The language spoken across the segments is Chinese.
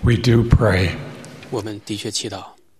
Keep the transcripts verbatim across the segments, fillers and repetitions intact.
We do pray 我们的确祈祷，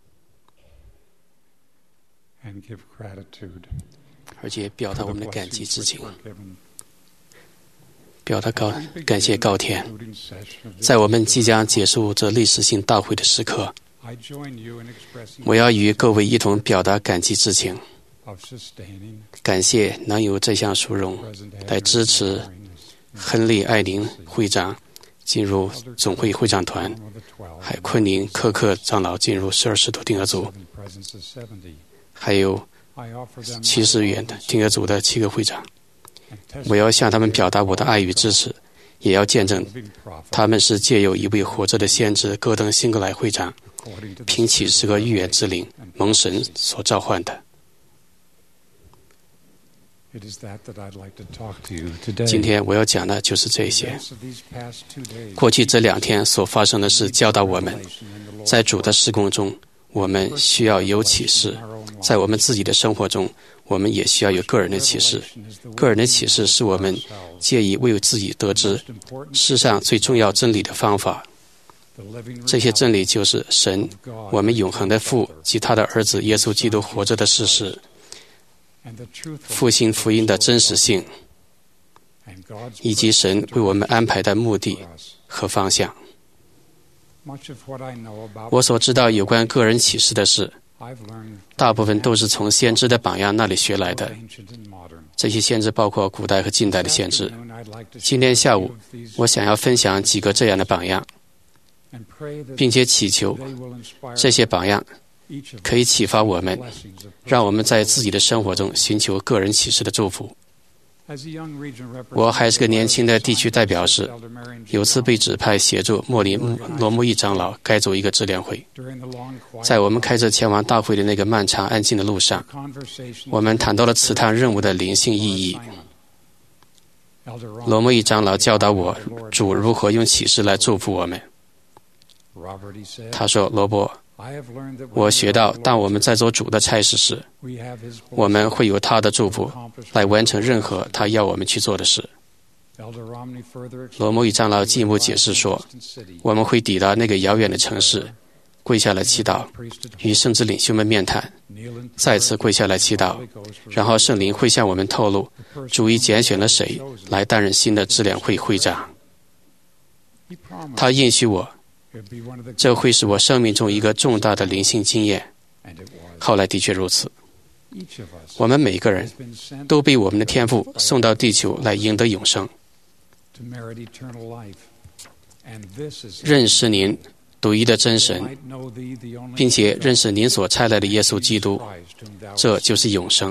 and give gratitude 而且表达 for 我 the 们的感激 blessings 之 which 情， were given. 表达高 As we begin 感谢高 the 天。 concluding session of this 在我们即将结束这历史性大会的时刻， I join you in expressing 我要与各位一同表达感激之情， of sustaining 感谢能有这项殊荣 President 来支持 Henry 亨利·艾林会长进入总会会长团， of the twelve 还昆宁·科克长老进入十二使徒定额组， in presence of seventy. 还有 I offer them 七十 my 元 love and 定额组的七个会长。 and 我要向他们表达我的爱与支持，也要见证 living prophet 他们是借由一位活着的先知戈登·辛格莱会长 according to the 凭启示和预言之灵蒙神所召唤的。 It is that that I'd like to talk to you today. 今天我要讲的就是这些。 Events of these past two days 过去这两天所发生的事教导我们， revelation in the Lord's 在主的事工中，我们需要有启示；在我们自己的生活中，我们也需要有个人的启示。个人的启示是我们借以为自己得知 most important 世上最重要真理的方法。 the living 这些 reality 真理就是神， of God 我们永恒的父及他的儿子耶稣基督活着的事实， and the truth 复兴福音的真实性， and God's 以及神为我们安排的目的 for us. 和方向。 Much of what I know about 我所知道有关个人启示的事， I've learned 大部分都是从先知的榜样那里学来 both 的。 ancient and modern. 这些先知包括古代和近代的先知。 This afternoon, I'd like to 今天下午 share these 我想要分享几个这样的榜样， and pray that 并且祈求 they will inspire 这些榜样 each of 可以启发我们， blessings of 让我们在自己的生活中寻求个人启示的祝福。 As a young region 我还是个 representative, 年轻的地区代表时， Elder Marion G. 有次被指派协助莫里罗木义长老该组一个治疗会。 During the long, quiet 在我们开车前往大会的那个漫长安静的路上， conversation 我们谈到了此趟任务的灵性意义。 Elder 罗 Ron 木义长老教导我主如何用启示来祝福我们。 Robert, he said, 他说：“罗伯， I have learned that 我 when 学 we 到， are 当我们 Lord's, 在做主的差事时， we have his 我们 blessing 会有他的祝 to 福 accomplish 来 what 完 we 成 are 任何 asked 他 to do. 要我们去做的事。” Elder Romney further 罗木义长老进一步解释说：“我们会抵达那个遥远的城市，跪下来祈祷，与圣职领袖们面谈，再次跪下来祈祷，然后圣灵会向我们透露，主已拣选了谁来担任新的治疗会会长。他应许我，这会是我生命中一个重大的灵性经验。后来的确如此。我们每一个人都被我们的天父送到地球来赢得永生。认识您独一的真神，并且认识您所差来的耶稣基督，这就是永生。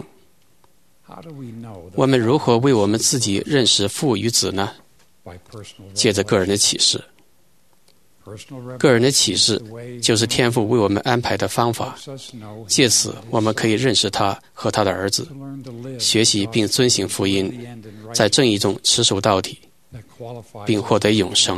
我们如何为我们自己认识父与子呢？借着个人的启示。个人的启示就是天父为我们安排的方法，借此我们可以认识他和他的儿子，学习并遵行福音，在正义中持守到底，并获得永生。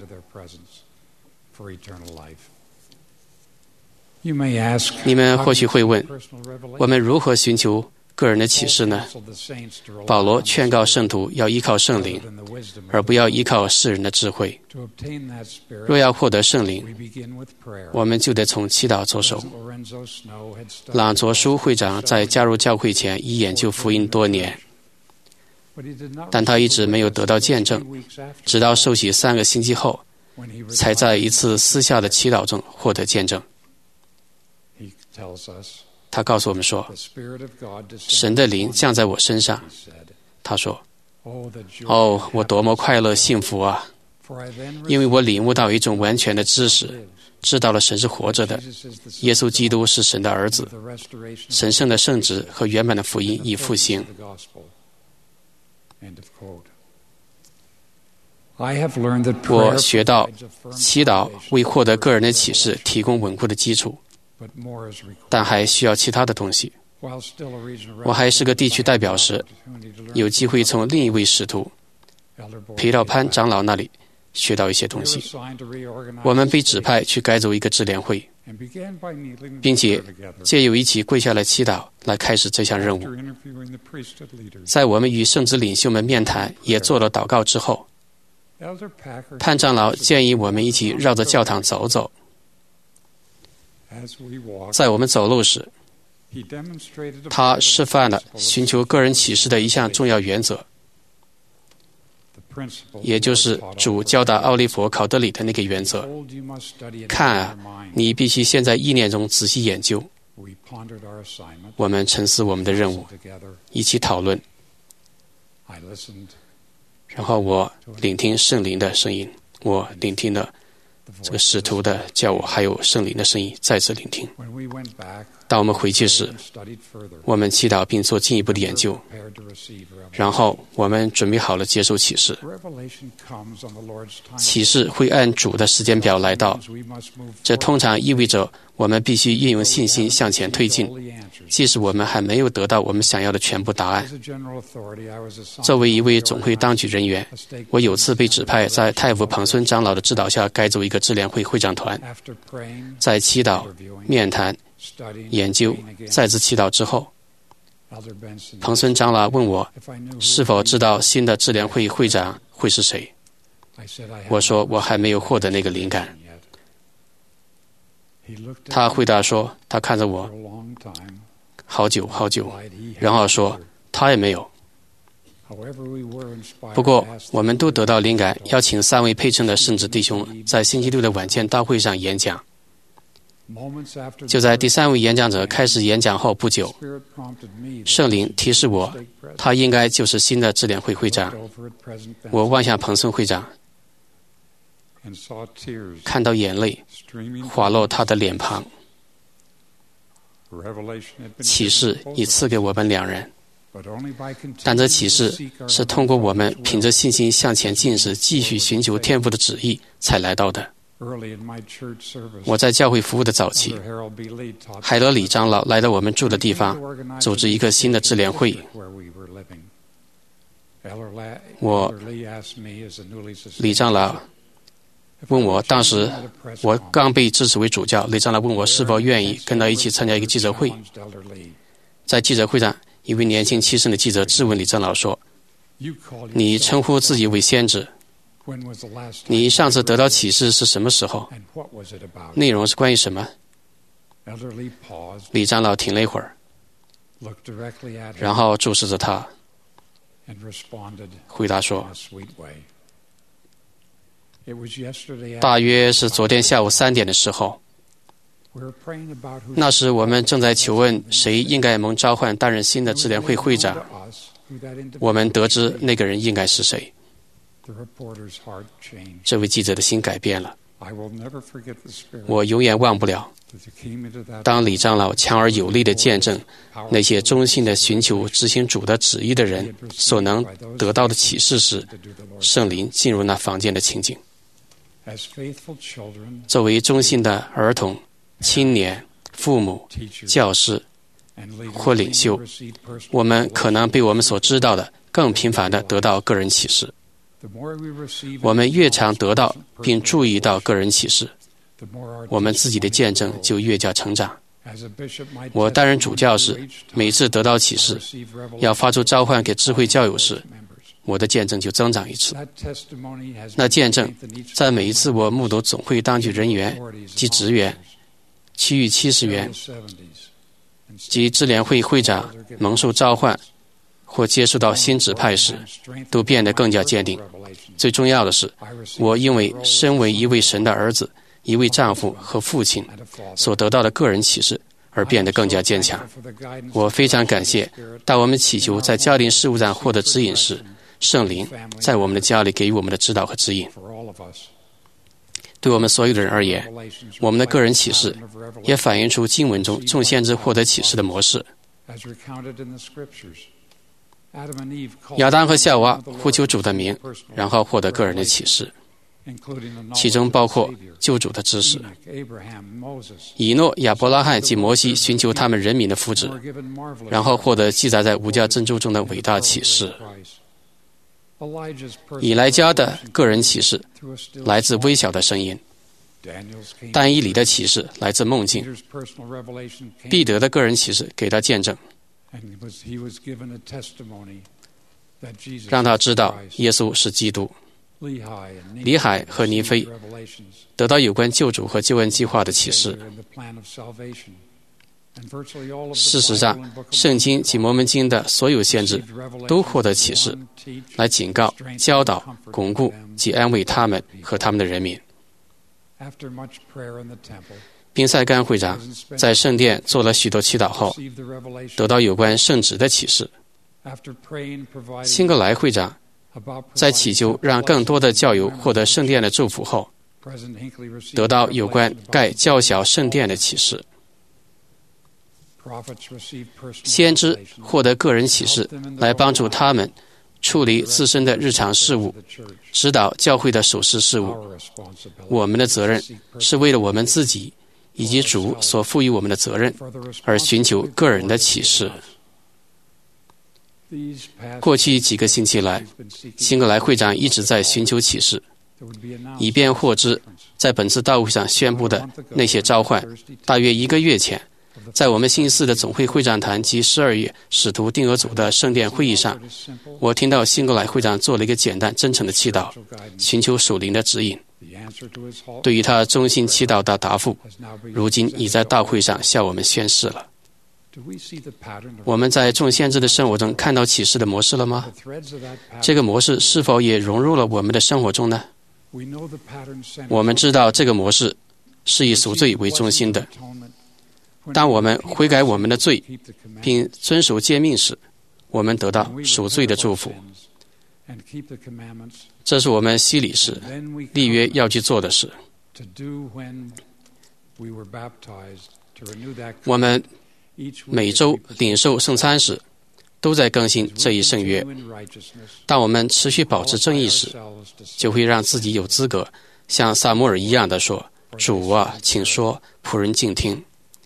你们或许会问，我们如何寻求个人的启示呢？保罗劝告圣徒要依靠圣灵，而不要依靠世人的智慧。若要获得圣灵，我们就得从祈祷着手。朗佐舒会长在加入教会前已研究福音多年，但他一直没有得到见证，直到受洗三个星期后，才在一次私下的祈祷中获得见证。他告诉我们说，神的灵降在我身上。他说，哦，我多么快乐幸福啊！因为我领悟到一种完全的知识，知道了神是活着的，耶稣基督是神的儿子，神圣的圣职和圆满的福音已复兴。我学到祈祷为获得个人的启示提供稳固的基础，但还需要其他的东西。我还是个地区代表时，有机会从另一位使徒裴道潘长老那里学到一些东西。我们被指派去改组一个治疗会，并且借由一起跪下来祈祷来开始这项任务。在我们与圣职领袖们面谈，也做了祷告之后， 潘长老建议我们一起绕着教堂走走。在我们走路时，他示范了寻求个人启示的一项重要原则，也就是主教导奥利弗·考德里的那个原则。看啊，你必须先在意念中仔细研究。我们沉思我们的任务，一起讨论。然后我聆听圣灵的声音，我聆听了这个使徒的叫我，还有圣灵的声音，再次聆听。当我们回去时，我们祈祷并做进一步的研究，然后我们准备好了接受启示。启示会按主的时间表来到，这通常意味着我们必须运用信心向前推进，即使我们还没有得到我们想要的全部答案。作为一位总会当局人员，我有次被指派在太傅彭孙长老的指导下改组一个智联会会长团。在祈祷、面谈、研究、再次祈祷之后，彭孙长老问我是否知道新的智联会会长会是谁。我说我还没有获得那个灵感。他回答说他看着我好久好久，然后说他也没有。不过我们都得到灵感，邀请三位配称的圣职弟兄在星期六的晚间大会上演讲。就在第三位演讲者开始演讲后不久，圣灵提示我他应该就是新的智联会会长。我望向彭孙会长，看到眼泪滑落他的脸庞。启示已赐给我们两人，但这启示是通过我们凭着信心向前进时继续寻求天父的旨意才来到的。我在教会服务的早期，海德里长老来到我们住的地方，组织一个新的智联会。我李长老问我，当时我刚被支持为主教，李长老问我是否愿意跟他一起参加一个记者会。在记者会上，一位年轻气盛的记者质问李长老说：“你称呼自己为先知，你上次得到启示是什么时候？内容是关于什么？”李长老停了一会儿，然后注视着他，回答说：“大约是昨天下午三点的时候，那时我们正在求问谁应该蒙召唤担任新的智联会会长。我们得知那个人应该是谁。这位记者的心改变了。我永远忘不了，当李长老强而有力地见证那些忠心地寻求执行主的旨意的人所能得到的启示时，圣灵进入那房间的情景。作为忠心的儿童、青年、父母、教师或领袖，我们可能比我们所知道的更频繁地得到个人启示。我们越常得到并注意到个人启示，我们自己的见证就越加成长。我担任主教时，每次得到启示要发出召唤给智慧教友时，我的见证就增长一次。那见证在每一次我目睹总会当局人员及职员、区域七十员及智联会会长蒙受召唤或接触到新指派时，都变得更加坚定。最重要的是，我因为身为一位神的儿子、一位丈夫和父亲所得到的个人启示而变得更加坚强。我非常感谢，当我们祈求在家庭事务上获得指引时，圣灵在我们的家里给予我们的指导和指引。对我们所有的人而言，我们的个人启示也反映出经文中众先知获得启示的模式。亚当和夏娃呼求主的名，然后获得个人的启示，其中包括救主的知识。以诺、亚伯拉罕及摩西寻求他们人民的福祉，然后获得记载在五架珍珠中的伟大启示。以莱加的个人启示来自微小的声音，但以理的启示来自梦境，彼得的个人启示给他见证，让他知道耶稣是基督。 里海和尼非得到有关救主和救恩计划的启示。事实上，圣经及摩门经的所有先知都获得启示，来警告、教导、巩固及安慰他们和他们的人民。宾塞干会长在圣殿做了许多祈祷后，得到有关圣旨的启示。辛格莱会长在祈求让更多的教友获得圣殿的祝福后，得到有关盖较小圣殿的启示。先知获得个人启示，来帮助他们处理自身的日常事务，指导教会的属世事务。我们的责任是为了我们自己以及主所赋予我们的责任而寻求个人的启示。过去几个星期来，辛格莱会长一直在寻求启示，以便获知在本次大会上宣布的那些召唤。大约一个月前，在我们新寺的总会会长坛及十二月使徒定额组的圣殿会议上，我听到辛格莱会长做了一个简单真诚的祈祷，寻求属灵的指引。对于他衷心祈祷的答复，如今已在大会上向我们宣示了。我们在众先知的生活中看到启示的模式了吗？这个模式是否也融入了我们的生活中呢？我们知道这个模式是以赎罪为中心的。当我们悔改我们的罪，并遵守诫命时，我们得到赎罪的祝福。这是我们洗礼时立约要去做的事。我们每周领受圣餐时，都在更新这一圣约。当我们持续保持正义时，就会让自己有资格像撒母耳一样的说：“主啊，请说，仆人静听。”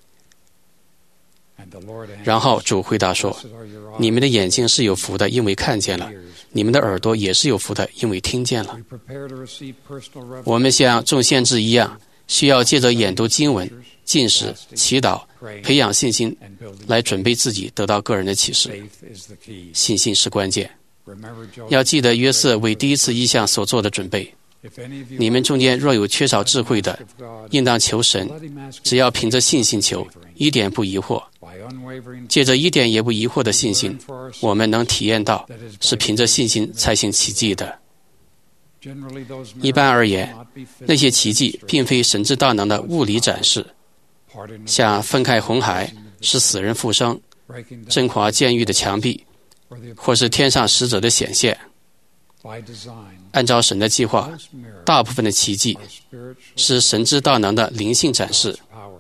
然后主回答说：“你们的眼睛是有福的，因为看见了；你们的耳朵也是有福的，因为听见了。”我们像众先知一样，需要借着研读经文、禁食、祈祷，培养信心，来准备自己得到个人的启示。信心是关键。要记得约瑟为第一次异象所做的准备。你们中间若有缺少智慧的，应当求神，只要凭着信心求，一点不疑惑。借着一点也不疑惑的信心，我们能体验到是凭着信心才行奇迹的。一般而言，那些奇迹并非神之大能的物理展示，像分开红海、使死人复生、震垮监狱的墙壁，或是天上使者的显现。按照神的计划，大部分的奇迹是神之大能的灵性展示，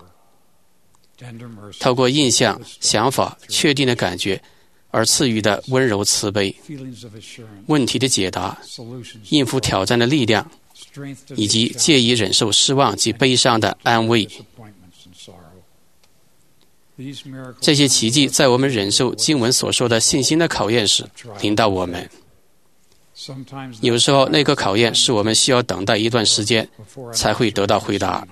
透过印象、想法、确定的感觉而赐予的温柔慈悲、问题的解答、应付挑战的力量，以及借以忍受失望及悲伤的安慰。这些奇迹在我们忍受经文所说的信心的考验时临到我们。有时候那个考验是我们需要等待一段时间才会得到回答。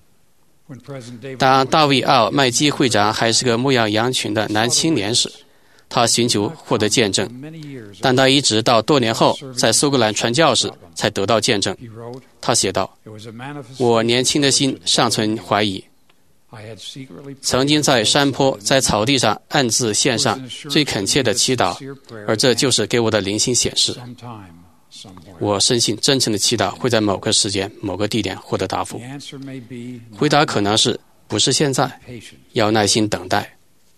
当大卫·奥麦基会长还是个牧养羊群的男青年时，他寻求获得见证，但他一直到多年后在苏格兰传教时才得到见证。他写道：“我年轻的心尚存怀疑，曾经在山坡、在草地上暗自献上最恳切的祈祷，而这就是给我的灵性显示。我深信真诚的祈祷会在某个时间、某个地点获得答复。回答可能是不是现在，要耐心等待。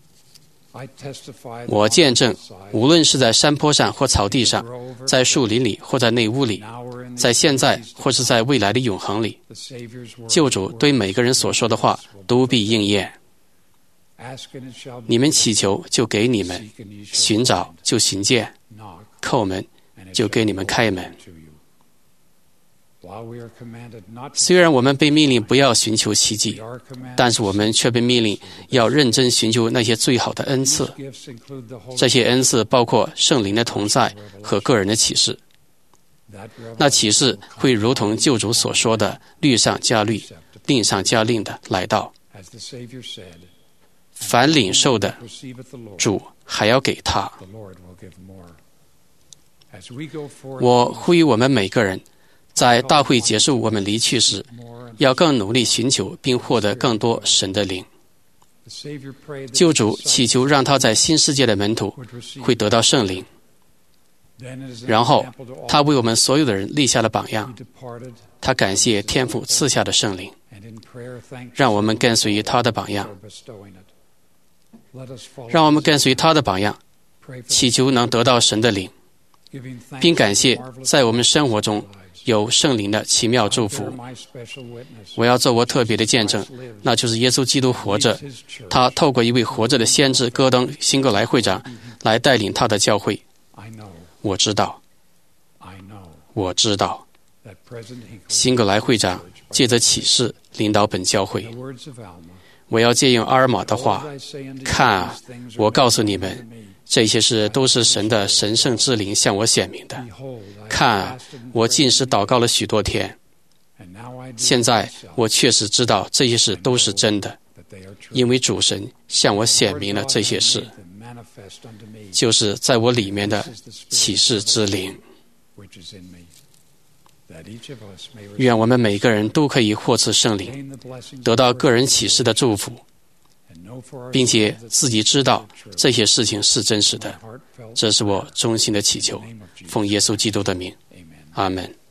我见证，无论是在山坡上或草地上，在树林里或在内屋里，在现在或是在未来的永恒里，救主对每个人所说的话都必应验。你们祈求，就给你们；寻找，就寻见；叩门，就给你们开门。虽然我们被命令不要寻求奇迹，但是我们却被命令要认真寻求那些最好的恩赐。这些恩赐包括圣灵的同在和个人的启示。那启示会如同救主所说的律上加律，令上加令的来到。凡领受的，主还要给他。我呼吁我们每个人在大会结束我们离去时，要更努力寻求并获得更多神的灵。救主祈求让他在新世界的门徒会得到圣灵，然后他为我们所有的人立下了榜样。他感谢天父赐下的圣灵，让我们跟随他的榜样，让我们跟随他的榜样，祈求能得到神的灵，并感谢在我们生活中有圣灵的奇妙祝福。我要做我特别的见证，那就是耶稣基督活着，他透过一位活着的先知戈登·辛格莱会长来带领他的教会。我知道，我知道，辛格莱会长借着启示领导本教会。我要借用阿尔玛的话，看啊，我告诉你们，这些事都是神的神圣之灵向我显明的。看啊，我尽是祷告了许多天，现在我确实知道这些事都是真的，因为主神向我显明了这些事，就是在我里面的启示之灵。愿我们每个人都可以获赐圣灵，得到个人启示的祝福，并且自己知道这些事情是真实的。这是我衷心的祈求，奉耶稣基督的名，阿们。